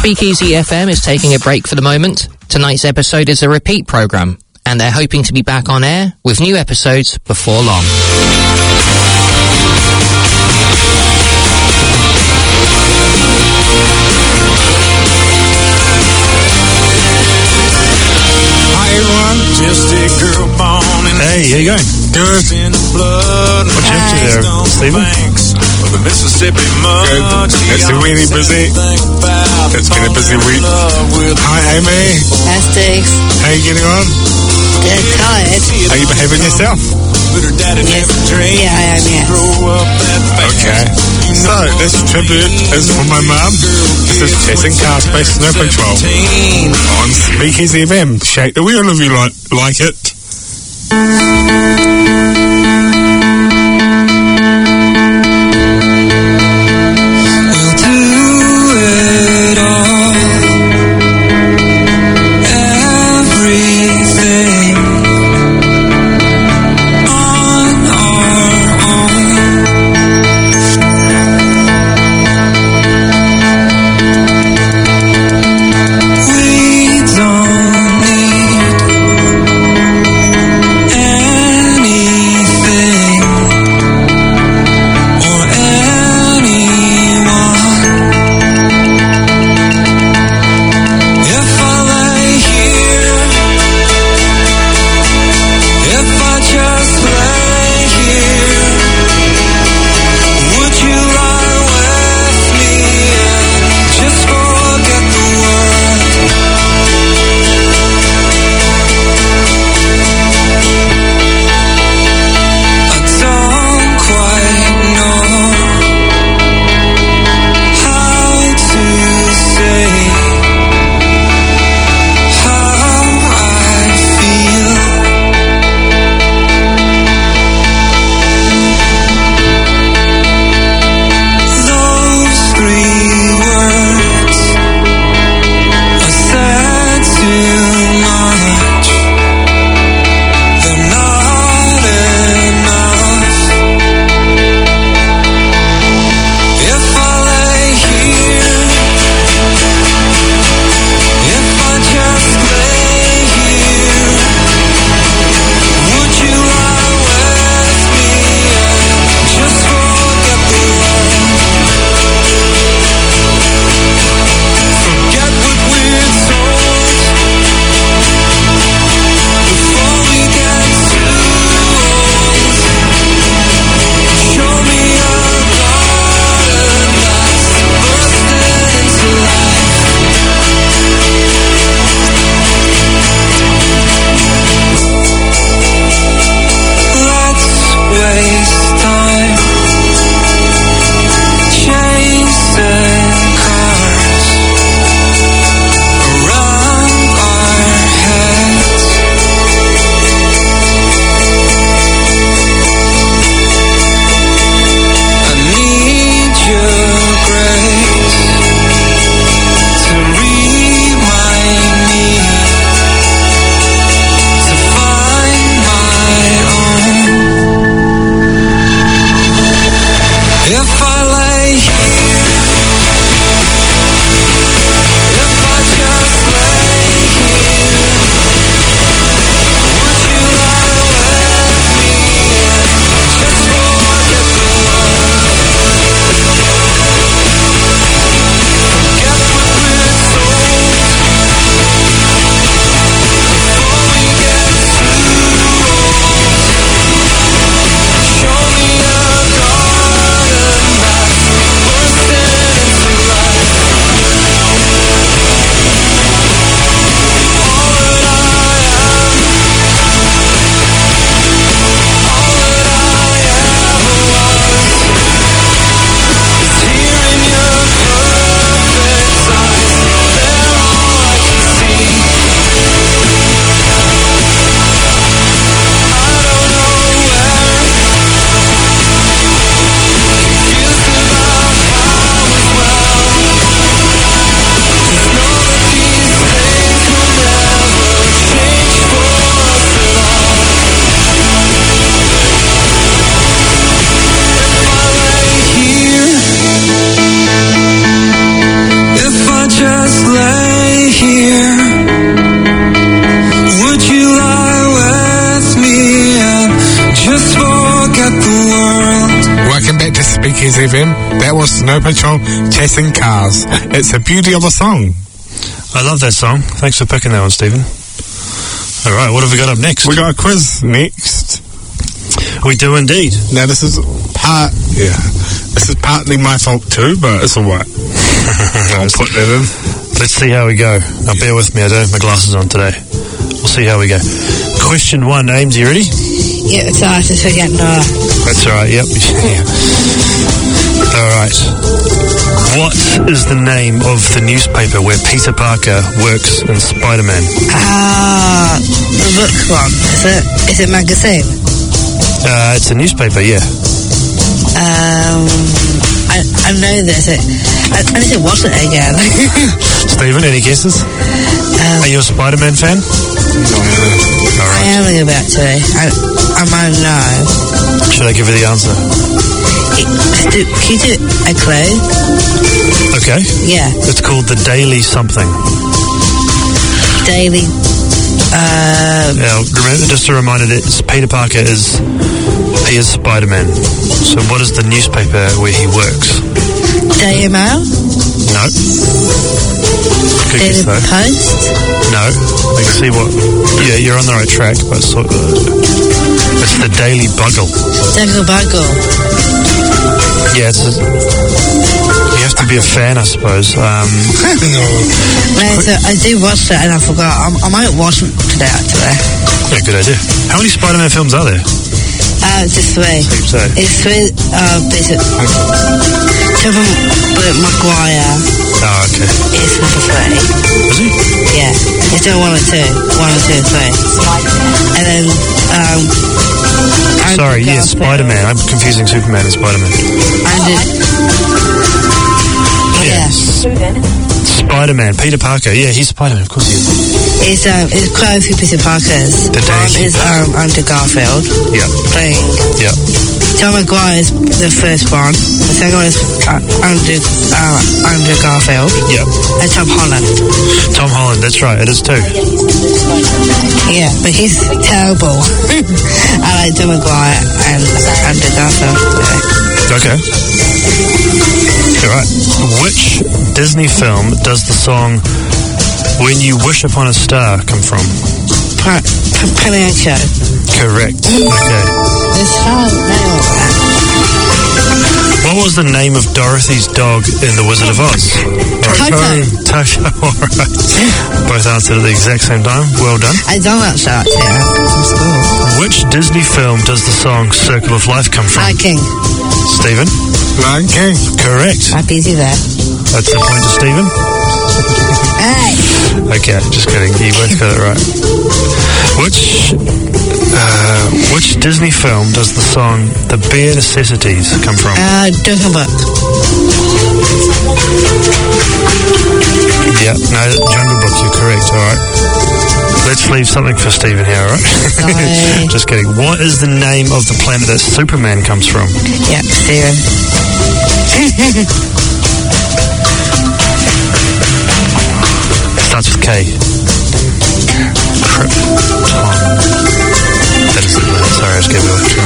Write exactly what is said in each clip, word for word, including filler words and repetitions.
Speakeasy F M is taking a break for the moment. Tonight's episode is a repeat programme, and they're hoping to be back on air with new episodes before long. Hi everyone. Just a girl born in Hey, how you going? Good. What you up to there, Stephen? The Mississippi mud. Good. It's really busy. It's been a busy week. Hi, Amy. Hi, Sticks. How are you getting on? Good, tired. Are you behaving yourself? Yes. Yeah, I am, yes. Okay. So, this tribute is for my mum. This is Chasing Car Space Snow Patrol on Speakeasy F M. Shake the wheel if you like, like it. Don't need any M. That was Snow Patrol, Chasing Cars. It's a beauty of a song. I love that song. Thanks for picking that one, Stephen. All right, what have we got up next? We got a quiz next. We do indeed. Now this is part, yeah, this is partly my fault too, but it's alright. I'll put that in. Let's see how we go. Now bear with me, I don't have my glasses on today. We'll see how we go. Question one, Ames, you ready? Yeah, so I have to forget no. That's alright, yep. Alright. What is the name of the newspaper where Peter Parker works in Spider-Man? Ah, the book one. Is it? Is it magazine? Uh, it's a newspaper, yeah. Um, I I know this. It, I, I need to watch it again. Stephen, any guesses? Um, Are you a Spider-Man fan? I Alright. am about to. I I might know. Should I give you the answer? Do, can you do a clue? Okay. Yeah, It's called the Daily Something. daily. Uh, Now, remember, just a reminder that Peter Parker is, he is Spider-Man. So what is the newspaper where he works? Daily Mail. No. Good Daily guess though. Post. No. I can see what, yeah, you're on the right track, but sort of, it's the Daily Bugle. Daily Bugle. Yeah, it's a, you have to be a fan, I suppose. Um, No, so I did watch that and I forgot. I, I might watch it today actually. yeah, good idea. How many Spider-Man films are there? Uh, it's just three. Think so. It's three. Uh, basic. Tobey Maguire Oh, okay. is number three. Is he? Yeah, it's still one or two. One or two or three. And then um. Andrew Sorry, yeah, Garfield. Spider-Man. I'm confusing Superman and Spider-Man. Andrew. Yeah. Spider-Man, Peter Parker. Yeah, he's Spider-Man, of course he is. It's um. It's quite a few Peter Parkers. The One Daily is um Andrew Garfield Yeah, playing. yeah. Tom Maguire is the first one. The second one is uh, Andrew uh, Andrew Garfield. Yeah. And Tom Holland. Tom Holland, that's right, it is too. Yeah, but he's terrible. I like Tom Maguire and Andrew Garfield. Yeah. Okay. Alright. Which Disney film does the song When You Wish Upon a Star come from? P- P- Pinocchio. Correct. Okay. It's hard now. What was the name of Dorothy's dog in The Wizard of Oz? Toto. Toto, alright. Both answered at the exact same time. Well done. I don't like that, yeah. From school. Which Disney film does the song Circle of Life come from? Lion King. Stephen? Lion King. Correct. I'm busy there. That's the point to Stephen. Hey! Okay, just kidding. You both got it right. Which uh, which Disney film does the song The Bare Necessities come from? Uh, Jungle Book. Yeah, no, Jungle Book, you're correct, alright. Let's leave something for Stephen here, alright? Sorry. Just kidding. What is the name of the planet that Superman comes from? Yeah, Steven. Starts with K. Krypton. That is the name. Sorry, I just gave it away.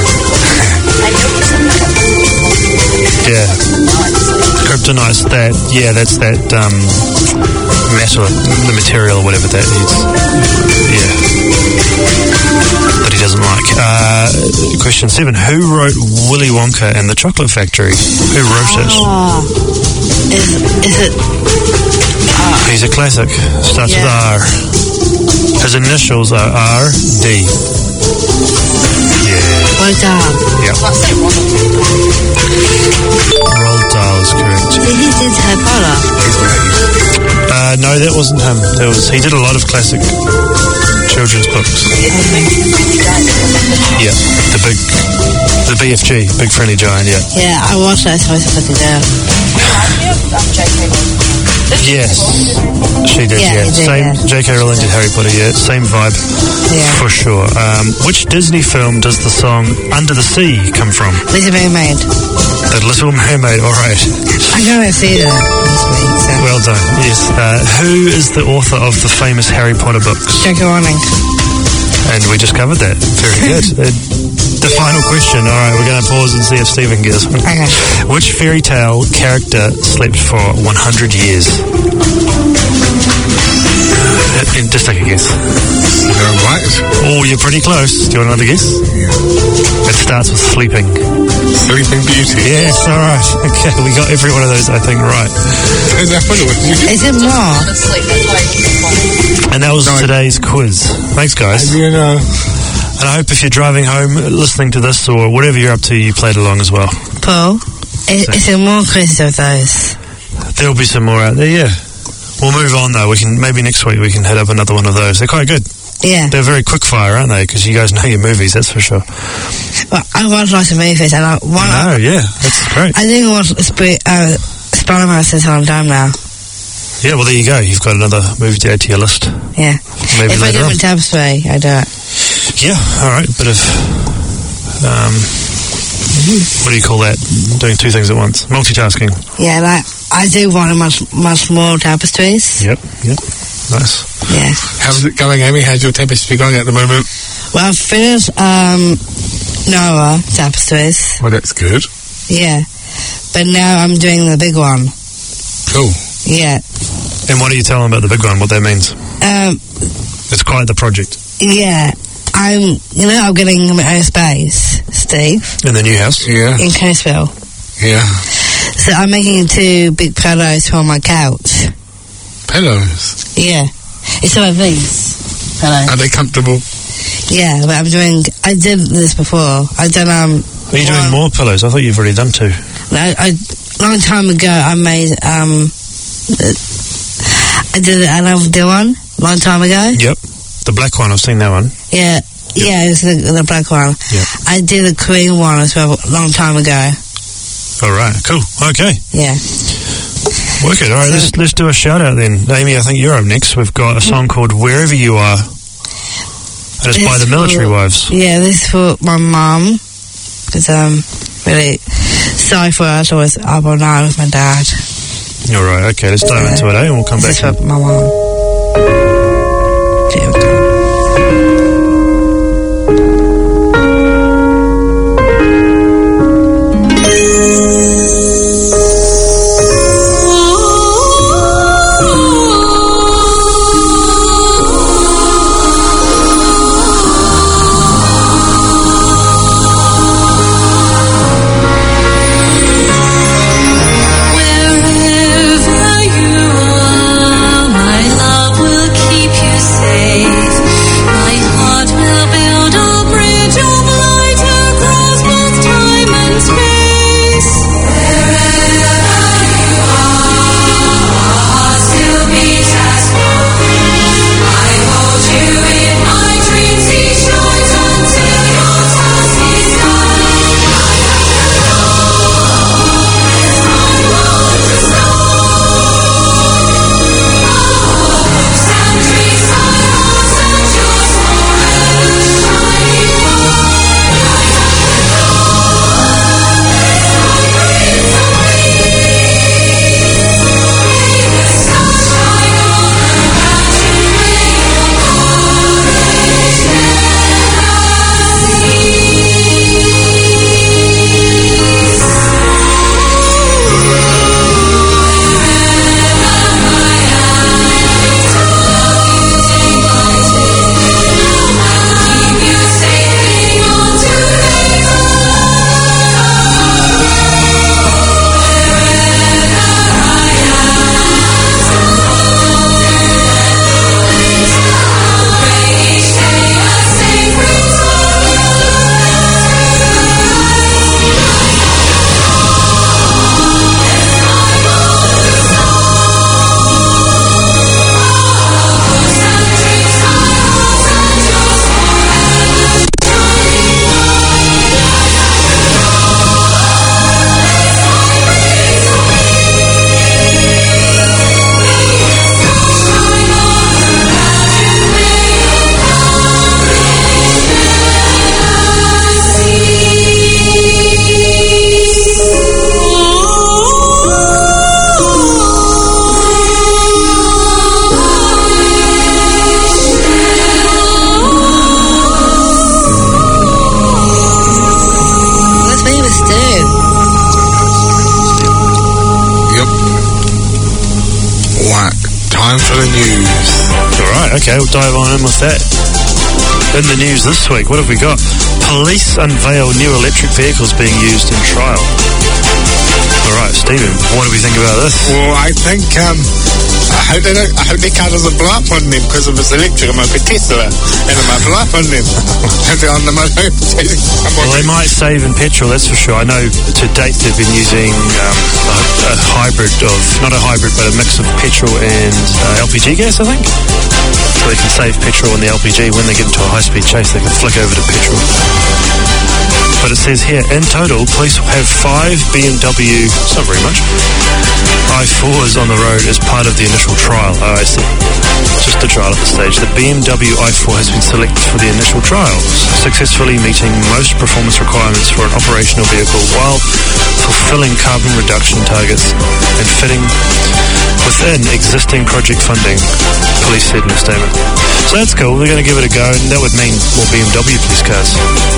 Yeah. Kryptonite's that, yeah, that's that um, matter, the material or whatever that is. Yeah. That he doesn't like. Uh, question seven. Who wrote Willy Wonka and the Chocolate Factory? Who wrote it? Oh. Is, is it... He's a classic. Starts Yeah. with R. His initials are R D. Yeah. Well done. Yep. Roald Dahl is correct. Did he did Harry Potter? Uh, no, that wasn't him. That was he did a lot of classic children's books. Yeah, the big, the B F G, Big Friendly Giant. Yeah. Yeah, I watched that, so I was fucking down. Yes, she did. Yeah, Yeah, he did, same. yeah. J K Rowling did Harry Potter. Yeah, same vibe. Yeah. For sure. Um, which Disney film does the song Under the Sea come from? Little Mermaid. The Little Mermaid. All right. I'm going to see that this week, so. Well done. Yes. Uh, who is the author of the famous Harry Potter books? J K Rowling. And we just covered that. Very good. Uh, The final question. All right, we're going to pause and see if Stephen gets one. Okay. Which fairy tale character slept for one hundred years? Uh, and just take a guess. You're right. Oh, you're pretty close. Do you want another guess? Yeah. It starts with sleeping. Sleeping Beauty. Yes, all right. Okay, we got every one of those, I think, right. Is that what it was? Is it more? And that was Right. today's quiz. Thanks, guys. You know, And I hope if you're driving home, listening to this, or whatever you're up to, you played along as well. Paul, is, So- is there more quizzes of those? There'll be some more out there, yeah. We'll move on, though. We can maybe next week we can hit up another one of those. They're quite good. Yeah. They're very quick fire, aren't they? Because you guys know your movies, that's for sure. Well, I watch lots of movies, and I one. Oh, yeah, that's great. I think I watch Sp- uh, Spider-Man since I'm done now. Yeah, well, there you go. You've got another movie to add to your list. Yeah. Maybe if I later do on. it tapestry, I do it. Yeah, all right. Bit of, um, what do you call that? Doing two things at once. Multitasking. Yeah, like I do want a much much more tapestries. Yep, yep. Nice. Yeah. how's it going, Amy? How's your tapestry going at the moment? Well, I've finished um, Noah tapestries. Well, that's good. Yeah. But now I'm doing the big one. Cool. Yeah. And what do you tell them about the big one, what that means? Um, It's quite the project. yeah. I'm, you know, I'm getting my own space, Steve, In the new house? Yeah. in Coastville. Yeah. So I'm making two big pillows for my couch. Pillows. Yeah. It's some of these pillows. Are they comfortable? Yeah, but I'm doing, I did this before. I done, um... Are you doing one- more pillows? I thought you've already done two. I, I, long time ago, I made, um... uh, I did another one, long time ago. Yep. The black one, I've seen that one. Yeah, yeah, it's the, the black one. Yep. I did the cream one as well, a long time ago. All right, cool. Okay. Yeah. Work it. All right, let's, let's do a shout out then. Amy, I think you're up next. We've got a song called Wherever You Are. And it's by This the Military for- Wives. Yeah, this is for my mum. Because I'm really sorry for her. I was always up all night with my dad. All right, okay, let's dive into it, eh? And we'll come back. This is for my mum. There we go. Wherever you are, my love will keep you safe. Right, time for the news. Alright, okay, we'll dive on in with that. In the news this week, what have we got? Police unveil new electric vehicles being used in trial. Alright, Stephen, what do we think about this? Well, I think, um, I hope they don't, I hope their car doesn't blow up on them, because if it's electric, it might be Tesla, and it might blow up on them. And they're on the motor. Well, they might save in petrol, that's for sure. I know to date they've been using um, a, a hybrid of, not a hybrid, but a mix of petrol and uh, L P G gas, I think. So they can save petrol in the L P G. When they get into a high-speed chase, they can flick over to petrol. But it says here, in total, police have five B M W, it's not very much, i fours on the road as part of the initial trial. Oh, I see. Just a trial at this stage. The B M W i four has been selected for the initial trials, successfully meeting most performance requirements for an operational vehicle while fulfilling carbon reduction targets and fitting within existing project funding, police said in a statement. So that's cool. We're going to give it a go, and that would mean more B M W police cars.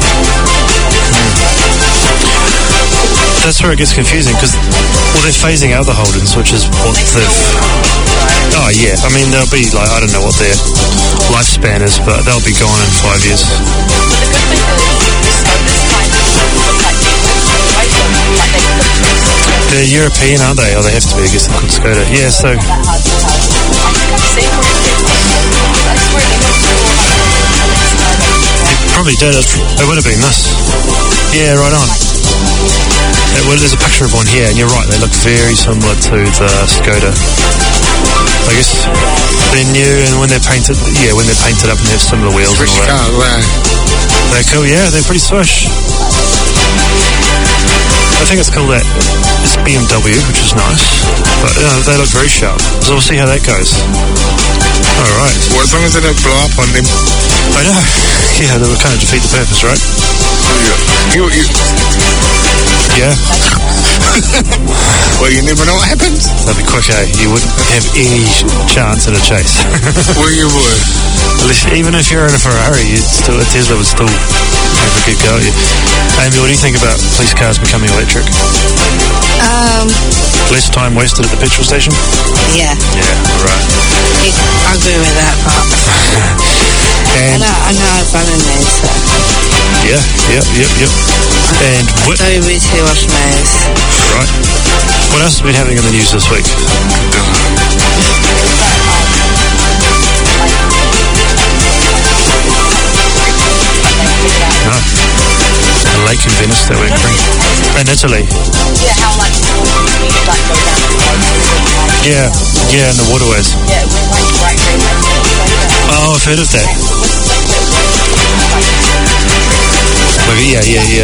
That's where it gets confusing, because, well, they're phasing out the Holdens, which is what they've... Oh, yeah. I mean, they'll be, like, I don't know what their lifespan is, but they'll be gone in five years. They're European, aren't they? Oh, they have to be, I guess, they're called Skoda. Yeah, so... It probably did. It would have been this. Yeah, right on. It, well, there's a picture of one here, and you're right, they look very similar to the Skoda. I guess they're new, and when they're painted, yeah, when they're painted up and they have similar wheels and all that. Car, right. They're cool, yeah, they're pretty swish. I think it's cool that it's B M W, which is nice, but you know, they look very sharp. So we'll see how that goes. Alright. Well, as long as they don't blow up on them. I know. Yeah, that would kind of defeat the purpose, right? You, you... Yeah. Well, you never know what happens. That'd be quick, eh? You wouldn't have any chance in a chase. Well, you would. At least, even if you're in a Ferrari, you'd still, a Tesla would still have a good go at you. Amy, what do you think about police cars becoming electric? Um, Less time wasted at the petrol station? yeah, Yeah, right. I agree with that part. I And know, I know I've run in there, so yeah, yep, yep, yep. And what? don't be too much noise. Right. What else have we been having in the news this week? No. A lake in Venice that went green. In Italy. Yeah, how much you like go down the road? Yeah, yeah, in the waterways. Yeah, it went like bright green. Oh, I've heard of that. Okay, yeah, yeah, yeah.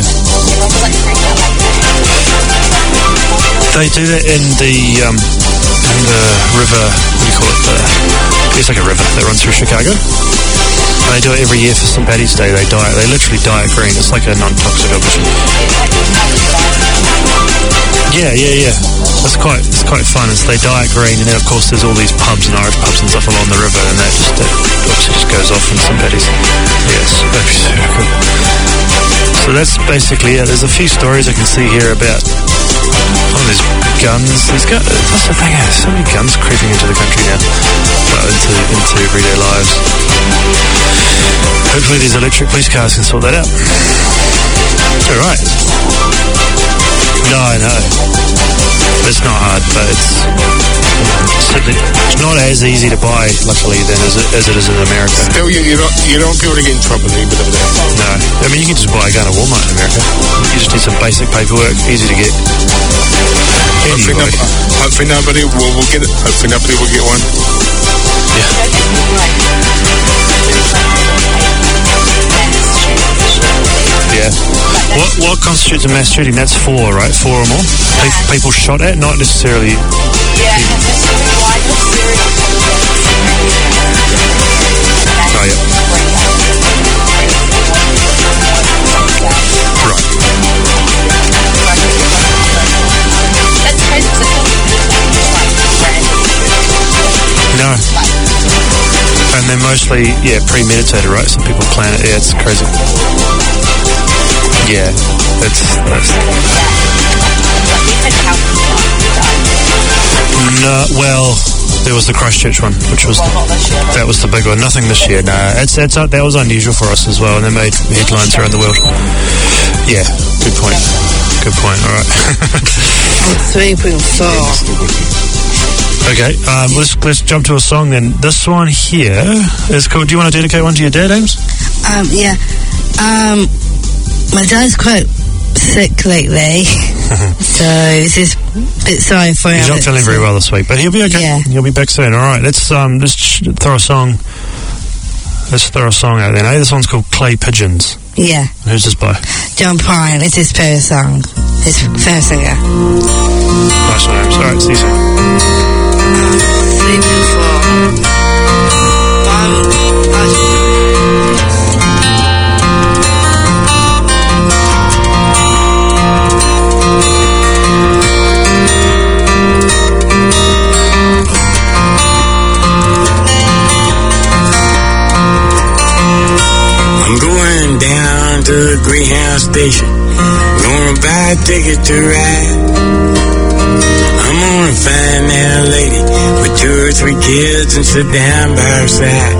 They do that in the um, in the river. What do you call it? The, it's like a river that runs through Chicago. And they do it every year for Saint Paddy's Day. They dye it. They literally dye it green. It's like a non-toxic option. Yeah, yeah, yeah. It's quite, it's quite fun. It's, they dye it green, and then of course there's all these pubs and Irish pubs and stuff along the river, and that just that obviously just goes off in Saint Paddy's. Yes, that'd be so cool. So that's basically it. There's a few stories I can see here about all these guns. These guns. That's the thing. There's so many guns creeping into the country now, well, into into everyday lives. Hopefully these electric police cars can sort that out. All right. No, I know. It's not hard, but it's, you know, it's not as easy to buy, luckily, than as it, as it is in America. Still, you, you, don't, you don't want people to get in trouble either with that. No. I mean, you can just buy a gun at Walmart in America. You just need some basic paperwork, easy to get. Hopefully, Anyway. no, hopefully nobody will, will get it. Hopefully nobody will get one. Yeah. What what constitutes a mass shooting? That's four, right? Four or more? Pe- people shot at, not necessarily... Yeah, why not serious? Oh, yeah. Right. That's crazy because No. And they're mostly, yeah, premeditated, right? Some people plan it. Yeah, it's crazy. Yeah, it's... that's... No, well, there was the Christchurch one, which was Well, the, not this year. that was the big one. Nothing this year. No, it's it's uh, that was unusual for us as well, and they made headlines around the world. Yeah, good point. Good point. All right. three point four. Okay, um, let's let's jump to a song then. This one here is called. Do you want to dedicate one to your dad, Ames? Um, yeah. Um, my dad's quite sick lately, so it's just a bit sorry for him. He's not feeling very well this week, but he'll be okay. Yeah. He'll be back soon. All right, let's um let's sh- throw a song. Let's throw a song out then. Eh? This one's called Clay Pigeons. Yeah. Who's this by? John Prine. It's his first song. His first singer. Nice one, Ames. All right, see you soon. Three point four. I'm going down to the Greyhound station. Gonna buy a ticket to ride. I'm gonna find that lady with two or three kids and sit down by her side.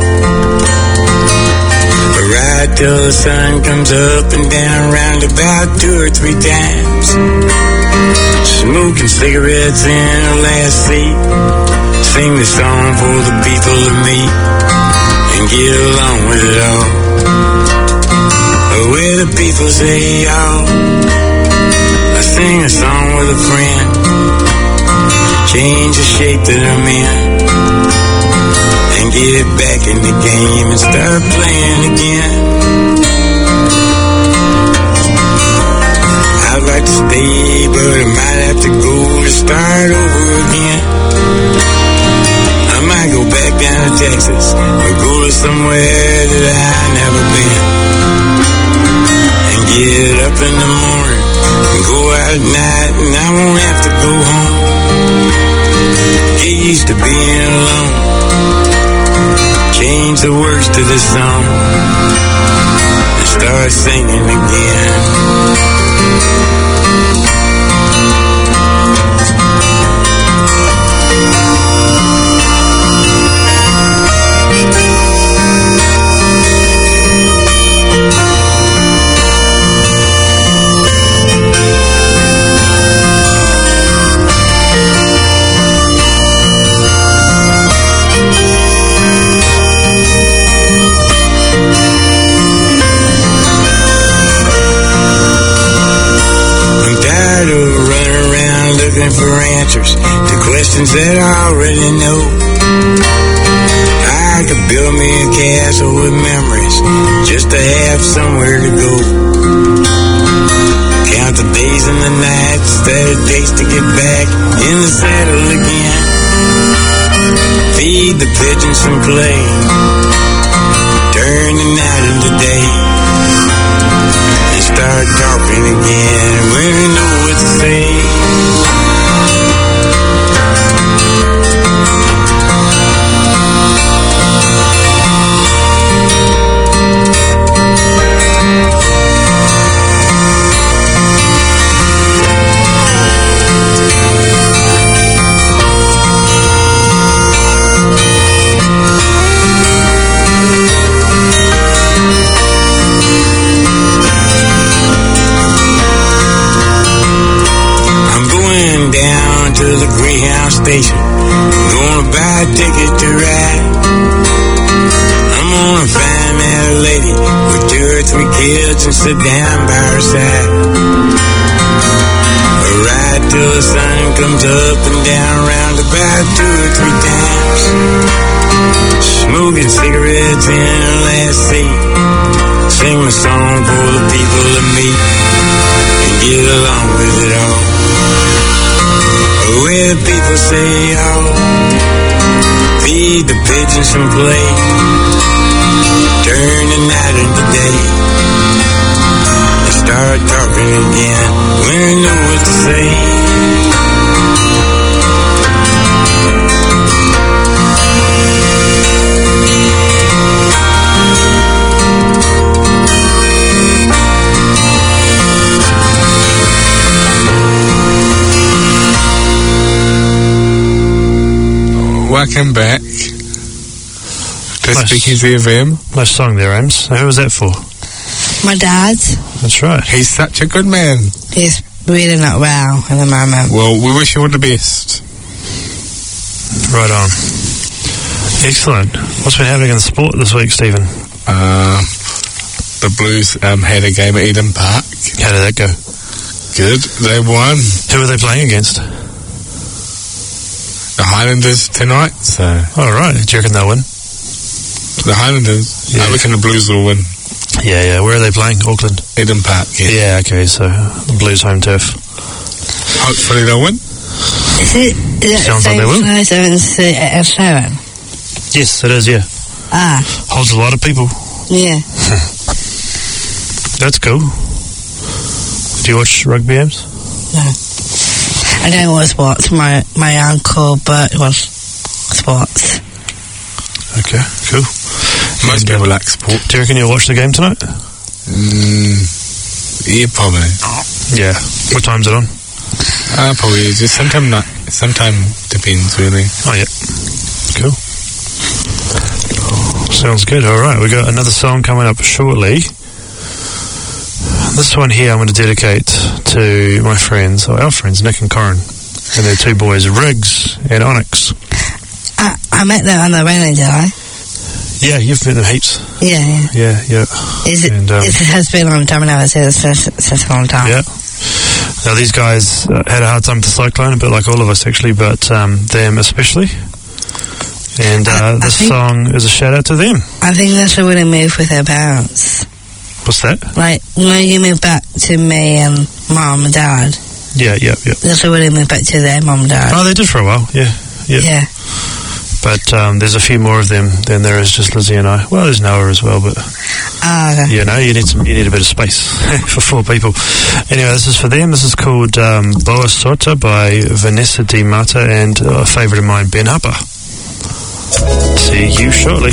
I ride till the sun comes up and down round about two or three times. Smoking cigarettes in her last seat. Sing the song for the people to meet and get along with it all. Where the people say, oh, I sing a song with a friend, change the shape that I'm in, and get back in the game and start playing again. I'd like to stay, but I might have to go to start over again. I might go back down to Texas or go to somewhere that I've never been. Get up in the morning and go out at night, and I won't have to go home. Get used to being alone. Change the words to the song and start singing again. For answers to questions that I already know. I could build me a castle with memories just to have somewhere to go. Count the days and the nights that it takes to get back in the saddle again. Feed the pigeons some clay, turn the night into day, and start talking again when we know what to say. Station. Gonna buy a ticket to ride. I'm gonna find that lady with two or three kids and sit down by her side. I ride till the sun comes up and down round about two or three times. Smoking cigarettes in her last seat. Sing my song for the people to meet and get along with it all. Where the people say, oh, feed the pigeons some clay, turn the night into day, and start talking again when I know what to say. Welcome back to Nice. Speakeasy F M. Nice song there, Ames. Who was that for? My dad, That's right. He's such a good man. he's really not well at the moment. Well, we wish you all the best. Right on. Excellent. What's been happening in the sport this week, Stephen? Uh, the Blues um, had a game at Eden Park. How did that go? Good. They won. Who are they playing against? The Highlanders tonight. So All right. Do you reckon they'll win? the Highlanders. Yeah. I reckon the Blues will win. Yeah, yeah. Where are they playing? Auckland. Eden Park. Yeah. Yeah, okay. So Blues home turf. Hopefully they'll win. Is it, is it Sounds like same they will. size as the uh, Sharon? Yes, it is. Yeah, Ah, holds a lot of people. yeah. That's cool. Do you watch rugby games? I don't watch sports. My my uncle, but was sports. Okay, cool. Most And, people um, like sport. Do you reckon you'll watch the game tonight? Mm, yeah, probably. Yeah. What time's it on? Uh, probably just sometime night. Sometime depends really. Oh, yeah. Cool. Sounds good. All right, we got another song coming up shortly. This one here I'm going to dedicate to my friends, or our friends, Nick and Corin, and their two boys, Riggs and Onyx. I, I met them on the radio, did I? Yeah, you've met them heaps. Yeah, yeah. Yeah, yeah. Is it, And, um, it has been a long time, and I was here since, since a long time. Yeah. Now, these guys uh, had a hard time with the cyclone, a bit like all of us, actually, but um, them especially. And uh, I- I this think- song is a shout-out to them. I think they should really move with their parents. What's that? Like, when you move back to me and mom and dad, Yeah, yeah, yeah. they should really move back to their mom and dad. Oh, they did for a while, yeah. Yeah. Yeah. But um, there's a few more of them than there is just Lizzie and I. Well, there's Noah as well, but Ah, okay. you know, you need some, you need a bit of space for four people. Anyway, this is for them. This is called um, Boa Sota by Vanessa Di Mata and a favourite of mine, Ben Harper. See you shortly.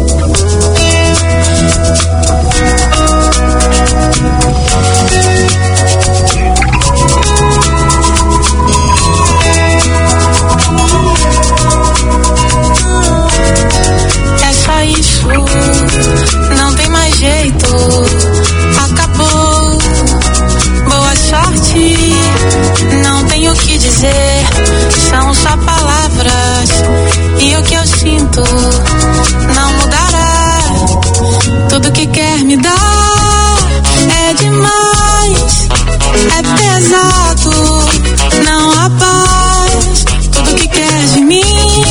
É só isso, não tem mais jeito. Acabou, boa sorte. Não tenho o que dizer, são só palavras. E o que eu sinto não mudará. Tudo que quer me dar é demais, é pesado, não há paz. Tudo que quer de mim,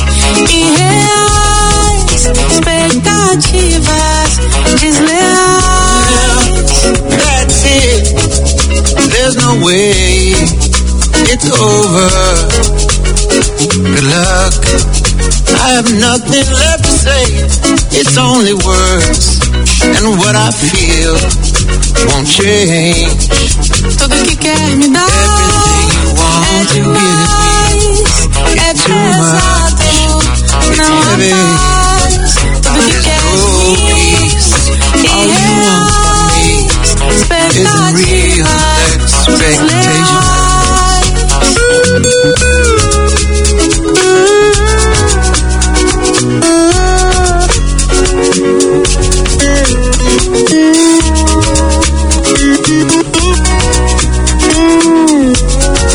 irreais, expectativas desleais. That's it. There's no way it's over. Good luck. I have nothing left to say. It's only words, and what I feel won't change. Tudo que quer me dar Everything you é want to give me, demais, é it's too much. pesado, não há heavy. paz. Tudo que quer de mim, All you want from me irreais, isn't real expectation.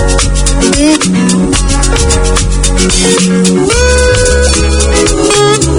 Ooh.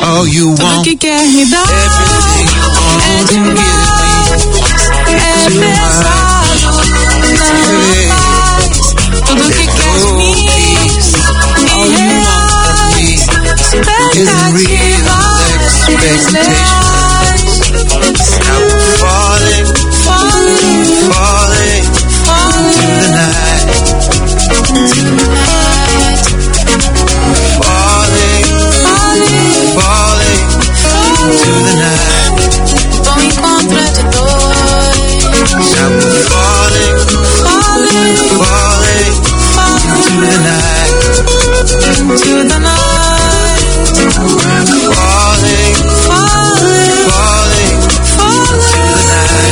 All you Tudo want, que quer me dar everything you want, é you give demais, é me. pesado, não faz. Tudo que quer de mim, All you em want reais, is expectativas desleais. Now we're falling, Falling, falling falling to the night. tonight, Falling, falling, falling to the night. vão encontrar de dois. Now we're falling, Falling, falling to falling the night. to the night. Falling, Falling, falling to the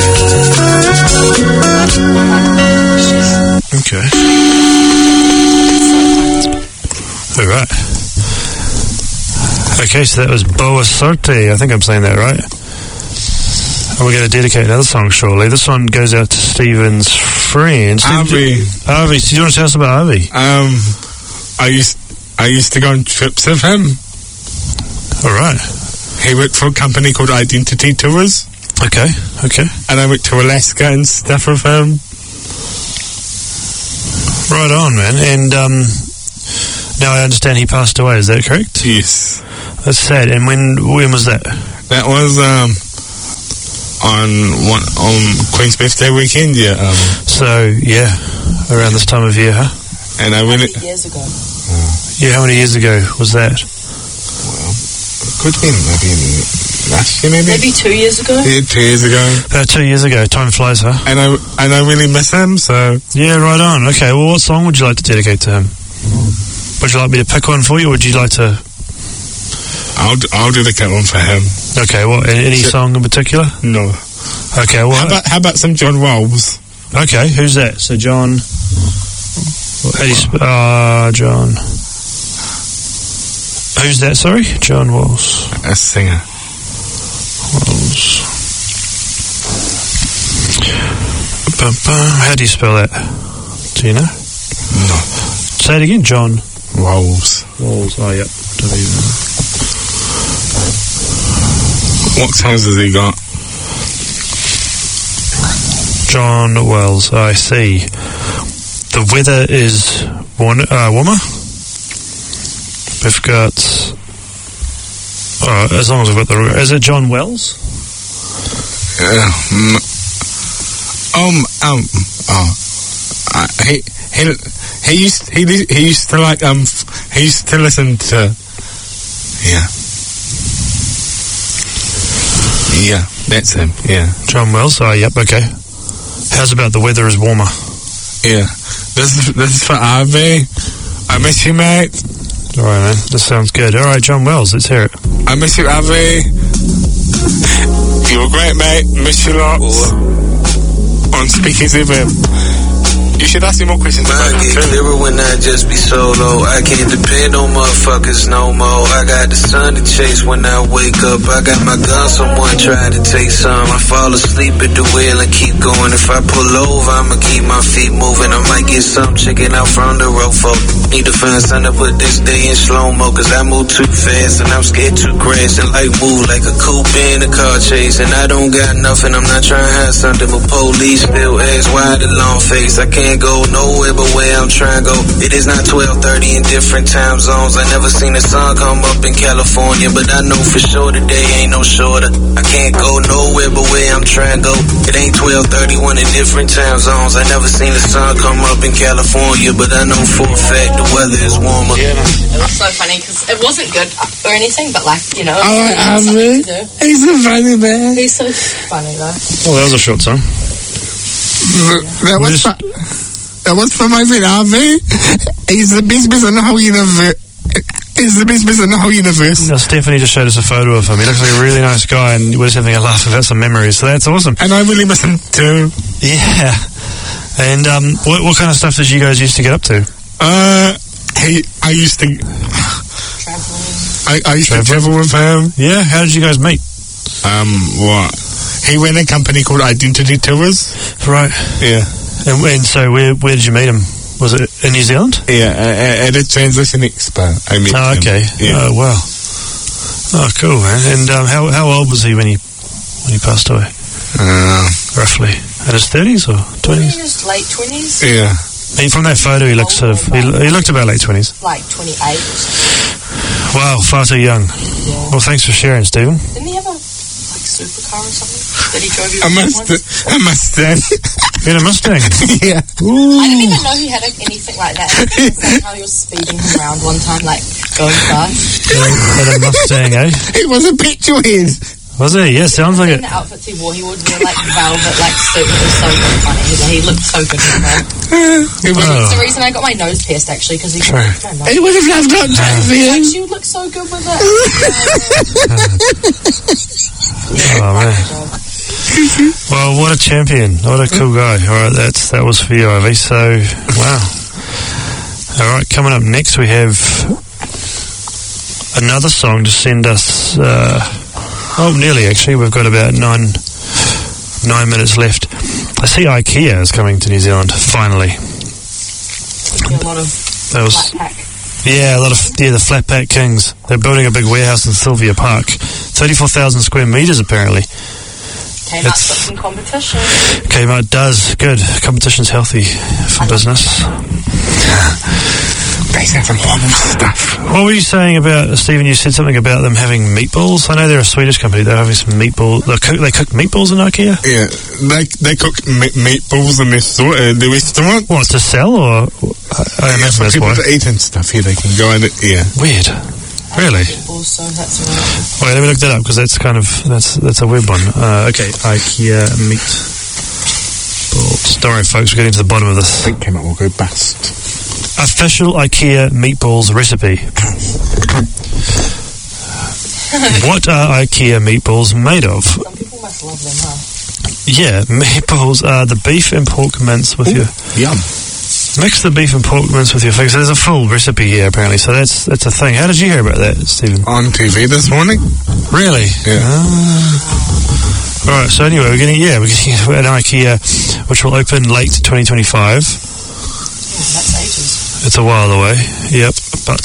night. Okay. All right. Okay, so that was Boa Sorte. I think I'm saying that right. And we're going to dedicate another song shortly. This one goes out to Stephen's friend. Stephen, Avi. Avi, do you want to tell us about Avi? Um, I used I used to go on trips with him. All right. He worked for a company called Identity Tours, Okay, okay. and I went to Alaska and stuff with him. Right on, man. And um, now I understand he passed away. Is that correct? Yes, That's sad. And when when was that? that was um on one on Queen's birthday weekend. Yeah, um, So, yeah, around this time of year, huh? and I really Years ago. Yeah, how many years ago was that? could have been maybe last year, maybe. Maybe two years ago. Yeah, two years ago, About two years ago. Time flies, huh? and I and I really miss him. So Yeah, right on. Okay, well, what song would you like to dedicate to him? Would you like me to pick one for you, or would you like to... I'll d- I'll dedicate one for him. Okay, well, any, any So- song in particular? No, Okay, well... how about how about some John Wells? Okay, who's that? So, John... How do you sp- uh, John... Who's that, sorry? John Walls. A singer. Walls. Bum, bum. How do you spell that? Do you know? No, Say it again, John Wells. Walls. Oh, yep. W. What songs has he got? John Wells, I see. The weather is warm, uh, warmer. We've got... Uh, as long as we've got the... Is it John Wells? Uh, mm, um, um, oh, uh, he he he used he li- he used to like um f- he used to listen to yeah yeah that's him yeah John Wells? Oh, yep, okay. How's about the weather is warmer? yeah this is this is for R V. I miss you, mate. All right, man. This sounds good. All right, John Wells, let's hear it. I miss you, R V. You were great, mate. Miss you lots. On Speakeasy F M. You should ask me more questions about Mind that get too. clearer when I just be solo. I can't depend on motherfuckers no more. I got the sun to chase when I wake up. I got my gun, someone try to take some. I fall asleep at the wheel and keep going. If I pull over, I'ma keep my feet moving. I might get some chicken out from the rofo. Need to find something to put this day in slow-mo, cause I move too fast and I'm scared to crash. And like move like a coupe in a car chase. And I don't got nothing, I'm not trying to hide something, but police still ask why the long face. I can't go nowhere but where I'm trying to go. It is not twelve thirty in different time zones. I never seen the sun come up in California, but I know for sure the day ain't no shorter. I can't go nowhere but where I'm trying to go. It ain't twelve thirty-one in different time zones. I never seen the sun come up in California, but I know for a fact the weather is warmer. It was so funny because it wasn't good or anything, but like, you know. I like it's something Avi. to do. He's a funny man. He's so funny though. Well, that was a short song. That was for, that was for my friend R V. He's the best person in the whole universe. He's the best person in the whole universe. Now, Stephanie just showed us a photo of him. He looks like a really nice guy, and we're just having a laugh about some memories, so that's awesome. And I really miss him too. Yeah. And um, what, what kind of stuff did you guys used to get up to? Uh, he, I used to, I, I used to travel with him. Yeah, how did you guys meet? Um, what? He ran a company called Identity Tours. Right. Yeah. And, and so where where did you meet him? Was it in New Zealand? Yeah, at, at a Transition Expo. I met Oh, him. okay. Yeah. Oh, wow. Oh, cool, man. And um, how how old was he when he when he passed away? Uh, Roughly in his thirties or twenties? His late twenties. yeah. I mean, from that photo, he looked sort of he, he looked about late twenties. Like twenty-eight. Wow, far too young. Yeah. Well, thanks for sharing, Stephen. Didn't he have a like supercar or something that he drove you A around Mustang. once? A Mustang. In a Mustang. yeah. I didn't even know he had a, anything like that. That's how he was speeding him around one time, like going fast. In a Mustang, eh? It was a picture of his. Was he? Yeah, sounds like In it. the outfits he wore, he would wear like velvet, like suit. It was so funny. He, he looked so good in that. It was. Oh. It's the reason I got my nose pierced actually, because he True. my It would have loved not Like, driving. she would look so good with it. Oh, man. Well, what a champion. What a cool guy. All right, that's, that was for you, Ivy. So, wow. All right, coming up next we have another song to send us, uh, oh, nearly actually. We've got about nine, nine minutes left. I see IKEA is coming to New Zealand, finally. A lot of That was, flat pack. yeah, a lot of, yeah, the Flatpack Kings. They're building a big warehouse in Sylvia Park. thirty-four thousand square metres, apparently. Came out It's- some competition. Kmart does. Good. Competition's healthy for business. They said some horrible stuff. What were you saying about, Stephen, you said something about them having meatballs? I know they're a Swedish company. They're having some meatball. They cook, they cook meatballs in IKEA? Yeah. They they cook me- meatballs in this sort uh, the restaurant. What, to sell or? I, I Yeah, imagine for that's people why. to eat and stuff. Here they can go in it. Yeah. Weird. Really? Also, that's right. Wait, let me look that up because that's kind of, that's that's a weird one. Uh, okay, IKEA meatballs. Don't worry, folks, we're getting to the bottom of I this. think Kmart will go bust. Official IKEA meatballs recipe. What are IKEA meatballs made of? Some people must love them, huh? Yeah, meatballs are the beef and pork mince with your... Yum. Mix the beef and pork mince with your figs. There's a full recipe here, apparently, so that's that's a thing. How did you hear about that, Stephen? On T V this morning. Really? Yeah. Ah. Right, so anyway, we're getting, yeah, we're getting an IKEA which will open late twenty twenty-five. Yeah, that's ages. It's a while away, yep, but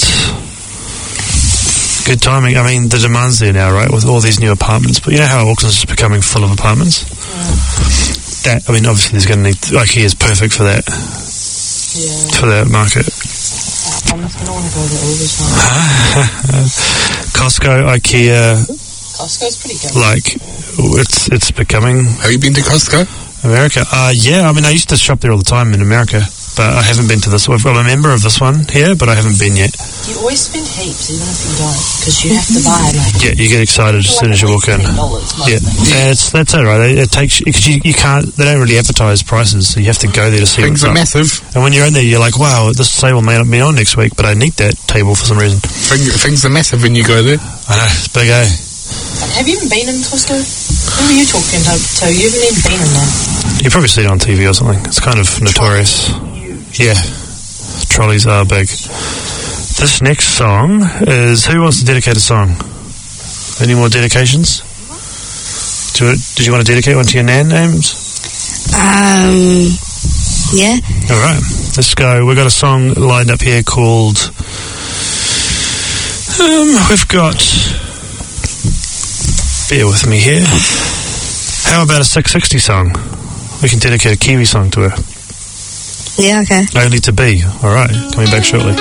good timing. I mean, the demand's there now, right, with all these new apartments. But you know how Auckland's just becoming full of apartments? Yeah. That, I mean, obviously there's going to need, IKEA's perfect for that, Yeah. for that market. I'm just going to want to go there all the time. Costco, IKEA, Costco's pretty good. like, it's it's becoming Have you been to Costco? America. Uh, yeah, I mean, I used to shop there all the time in America, but I haven't been to this one. I'm a member of this one here, but I haven't been yet. You always spend heaps, even if you don't, because you have to buy, like, Yeah, you get excited as soon as you walk in. dollars Yeah, yeah, it's, that's it, right? It, it takes, because you, you can't, they don't really advertise prices, so you have to go there to see Things what's are up. massive. And when you're in there, you're like, wow, this table may not be on next week, but I need that table for some reason. Thing, things are massive when you go there. I know, it's big, eh? Have you even been in Costco? Who are you talking to? to? You haven't even been in there. You probably see it on T V or something. It's kind of notorious. Yeah, trolleys are big. This next song is, who wants to dedicate a song? Any more dedications? Do it, did you want to dedicate one to your nan names? Um, yeah. All right, let's go. We've got a song lined up here called. Um, we've got. Bear with me here. How about a six sixty song? We can dedicate a Kiwi song to her. Yeah, okay. Only to be. All right, coming back shortly.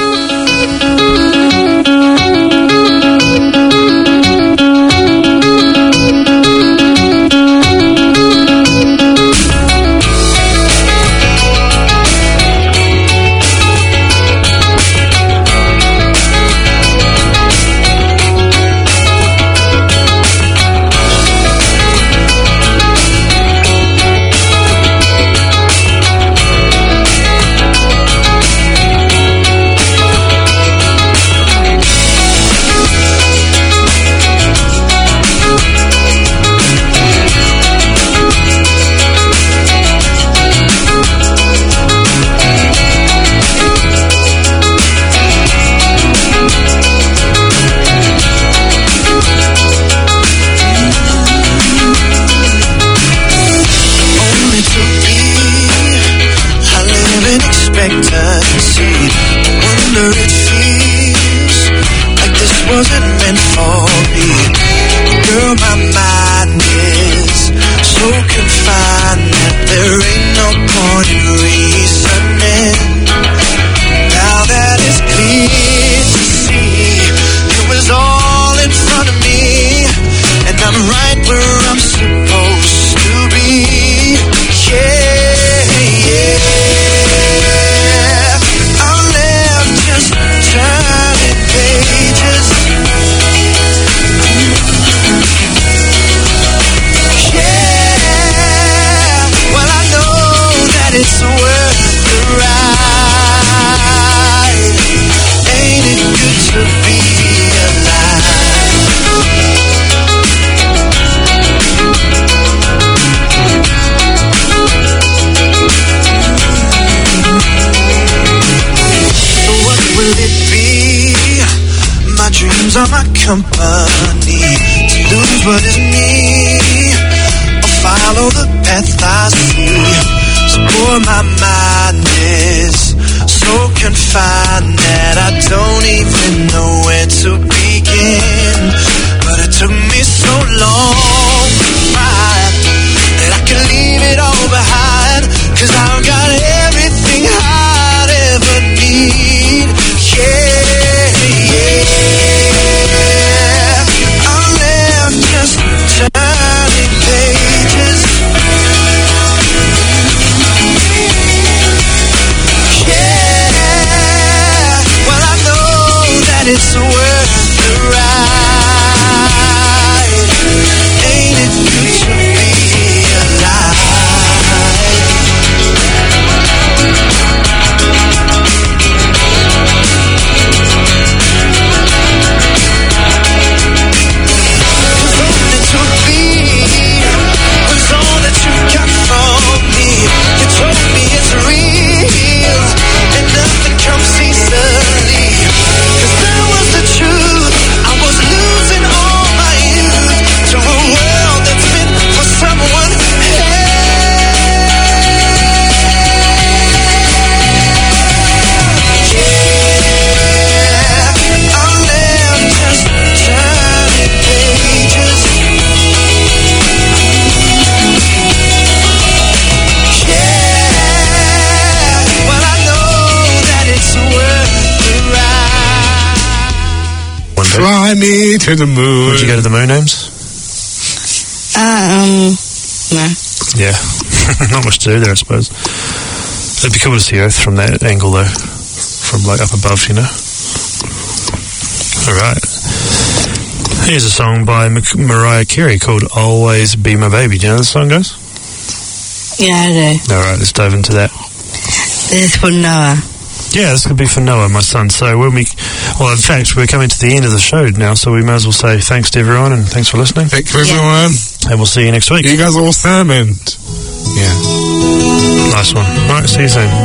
Wonder it feels like this wasn't meant for sleep. Girl, my mind is so confined that there ain't no point in reasoning. Now that it's clear to see, it was all in front of me, and I'm right where I'm supposed to be. Yeah, yeah. I'm left just turning pages. Yeah, well I know that it's worth the ride. Ain't it good to be alive? What will it be? My dreams are my company. To lose what is me, or follow the path I see. So boy, my mind is so confined that I don't even know where to begin. But it took me so long to find that I can leave it all behind, 'cause I've got everything I'd ever need. Yeah, yeah. I'm left just turning pages. Yeah, well I know that it's worth the ride. Ain't it good to be alive? Fly me to the moon. Would you go to the moon, Ames? Um, no. Yeah. Not much to do there, I suppose. It'd be cool to see Earth from that angle, though. From, like, up above, you know? Alright. Here's a song by Mar- Mariah Carey called Always Be My Baby. Do you know how the song goes? Yeah, I do. Alright, let's dive into that. This is for Noah. Yeah, this could be for Noah, my son. So when we, well, in fact, we're coming to the end of the show now, so we may as well say thanks to everyone and thanks for listening. Thank you, everyone. And we'll see you next week. You guys are awesome, and yeah. Nice one. All right, see you soon.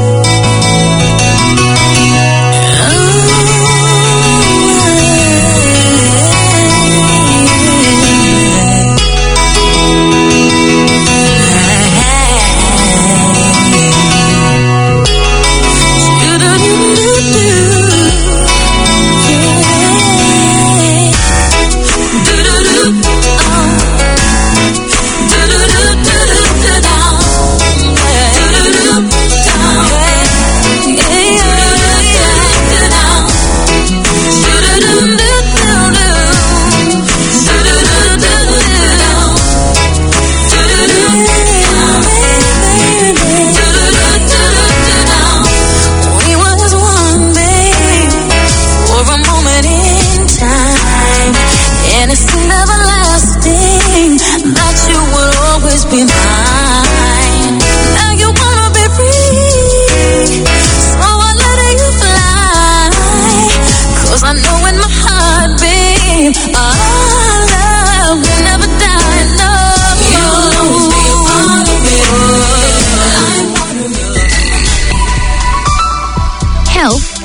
Health